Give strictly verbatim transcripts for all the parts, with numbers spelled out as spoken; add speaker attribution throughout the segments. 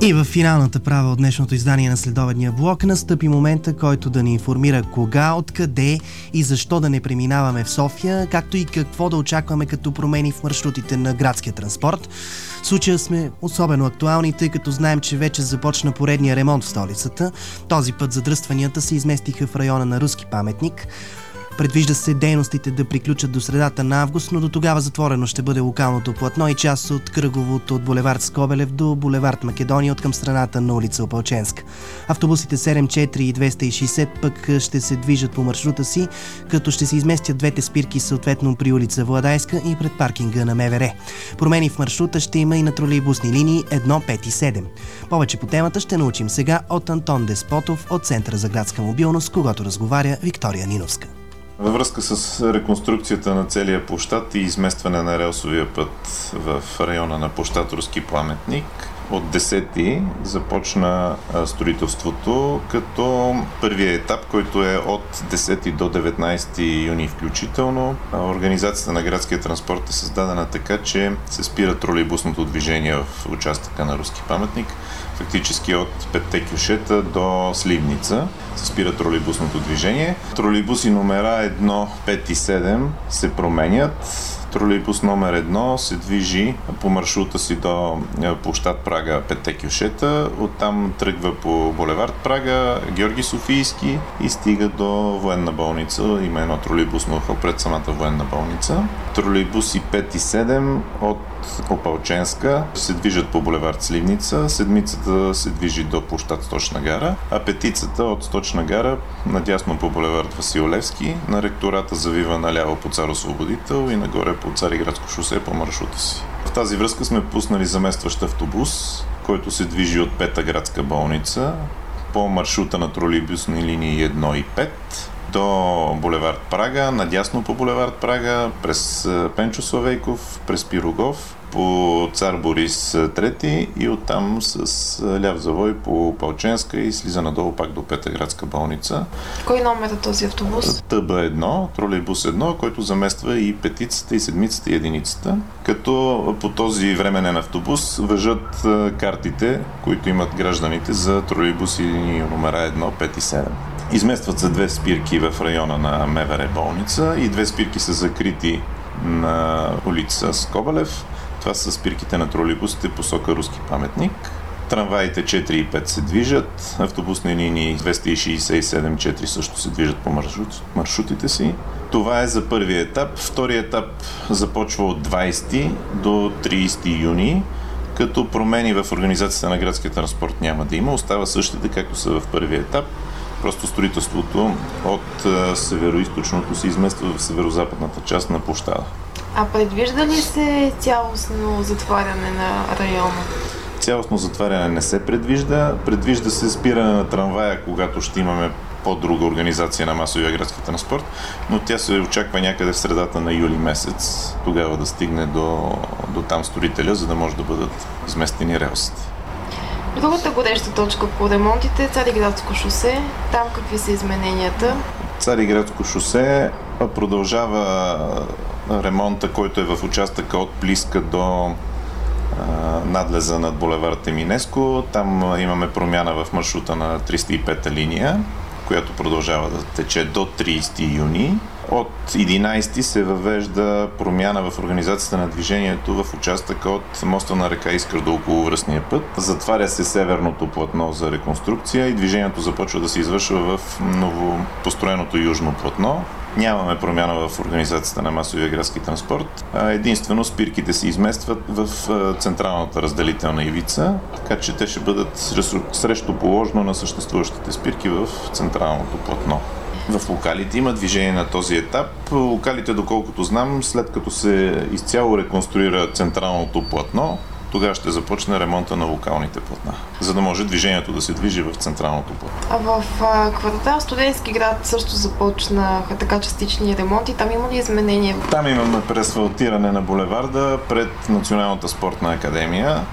Speaker 1: И в финалната права от днешното издание на следобедния блок настъпи момента, който да ни информира кога, откъде и защо да не преминаваме в София, както и какво да очакваме като промени в маршрутите на градския транспорт. В случая сме особено актуални, тъй като знаем, че вече започна поредния ремонт в столицата. Този път задръстванията се изместиха в района на Руски паметник. Предвижда се дейностите да приключат до средата на август, но до тогава затворено ще бъде локалното платно и част от кръговото от булевард Скобелев до булевард Македония от към страната на улица Опалченска. Автобусите седем четири и двеста и шейсет пък ще се движат по маршрута си, като ще се изместят двете спирки съответно при улица Владайска и пред паркинга на МВР. Промени в маршрута ще има и на тролейбусни линии едно, пет и седем. Повече по темата ще научим сега от Антон Деспотов от Центъра за градска мобилност, с когото разговаря Виктория Ниновска.
Speaker 2: Във връзка с реконструкцията на целия площад и изместване на релсовия път в района на площад Руски паметник, от десети започна строителството, като първият етап, който е от десети до деветнайсети юни включително. Организацията на градския транспорт е създадена така, че се спира тролейбусното движение в участъка на Руски паметник. Фактически от петте кюшета до Сливница се спира тролейбусното движение. Тролейбуси номера едно, пет и седем се променят. Тролейбус номер едно се движи по маршрута си до площад Прага, петте кюшета. Оттам тръгва по булевард Прага, Георги Софийски и стига до военна болница. Има едно тролейбусно ухо пред самата военна болница. Тролейбуси пет и седем от Опалченска се движат по булевард Сливница, седмицата се движи до площад Сточна гара, а петицата от Сточна гара надясно по булевард Васил Левски, на ректората завива наляво по Цар Освободител и нагоре по Цариградско шосе по маршрута си. В тази връзка сме пуснали заместващ автобус, който се движи от Пета градска болница по маршрута на тролейбусни линии едно и пет до булевард Прага, надясно по булевард Прага, през Пенчо Славейков, през Пирогов, по Цар Борис трети и оттам с ляв завой по Опалченска и слиза надолу пак до Пета градска болница.
Speaker 3: Кой номер е този автобус?
Speaker 2: Т Б едно, тролейбус едно, който замества и петицата, и седмицата, и единицата. Като по този временен автобус важат картите, които имат гражданите за тролейбуси номера едно, пет и седем. Изместват се две спирки в района на МВР болница и две спирки са закрити на улица Скобелев. Това са спирките на тролейбусите посока Руски паметник. Трамваите четири и пет се движат, автобусни линии двеста шейсет и седем четири също се движат по маршрут, маршрутите си. Това е за първия етап. Вторият етап започва от двайсети до трийсети юни, като промени в организацията на градския транспорт няма да има. Остава същите, както са в първия етап. Просто строителството от североизточното се измества в северозападната част на площада.
Speaker 3: А предвижда ли се цялостно затваряне на района?
Speaker 2: Цялостно затваряне не се предвижда. Предвижда се спиране на трамвая, когато ще имаме по-друга организация на масовия градски транспорт, но тя се очаква някъде в средата на юли месец, тогава да стигне до, до там строителя, за да може да бъдат изместени релсите.
Speaker 3: Другата гореща точка по ремонтите е Цариградско шосе. Там какви са измененията?
Speaker 2: Цариградско шосе продължава ремонта, който е в участъка от Плиска до а, надлеза над булевард Еминеско. Там имаме промяна в маршрута на триста и пета линия, която продължава да тече до трийсети юни. От единайсети се въвежда промяна в организацията на движението в участъка от моста на река Искър до околовръстния път. Затваря се северното платно за реконструкция и движението започва да се извършва в новопостроеното южно платно. Нямаме промяна в организацията на масовия градски транспорт. Единствено спирките се изместват в централната разделителна ивица, така че те ще бъдат срещуположно на съществуващите спирки в централното платно. В локалите има движение на този етап. Локалите, доколкото знам, след като се изцяло реконструира централното платно, тогава ще започне ремонта на локалните платна, за да може движението да се движи в централното платно.
Speaker 3: А в а, квартал Студентски град също започнаха така частични ремонти. Там има ли изменения?
Speaker 2: Там имаме преасфалтиране на булеварда пред Националната спортна академия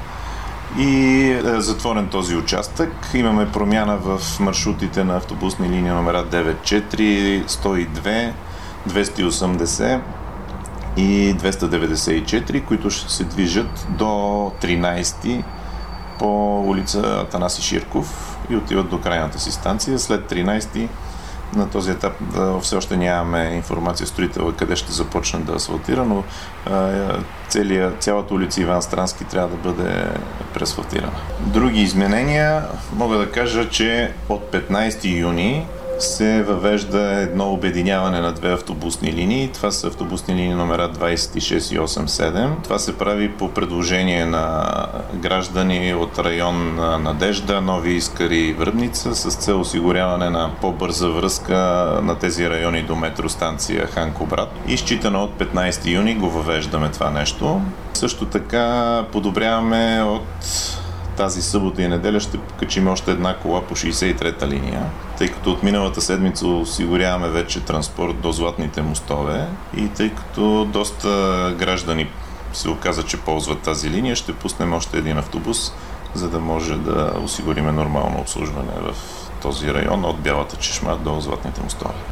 Speaker 2: и е затворен този участък. Имаме промяна в маршрутите на автобусни линии номера девет четири, сто и две, двеста и осемдесет и двеста деветдесет и четири, които ще се движат до тринайсети по улица Атанаси Ширков и отиват до крайната си станция. След тринайсети на този етап да, все още нямаме информация строителя къде ще започне да асфалтира, но целия, цялата улица Иван Странски трябва да бъде преасфалтирана. Други изменения мога да кажа, че от петнайсети юни се въвежда едно обединяване на две автобусни линии. Това са автобусни линии номера двайсет и шест и осемдесет и седем. Това се прави по предложение на граждани от район Надежда, Нови Искър и Връбница с цел осигуряване на по-бърза връзка на тези райони до метростанция Хан-Кубрат. И считано от петнайсети юни го въвеждаме това нещо. Също така подобряваме от тази събота и неделя ще качим още една кола по шейсет и трета линия, тъй като от миналата седмица осигуряваме вече транспорт до Златните мостове и тъй като доста граждани се оказа, че ползват тази линия, ще пуснем още един автобус, за да може да осигуриме нормално обслужване в този район от Бялата чешма до Златните мостове.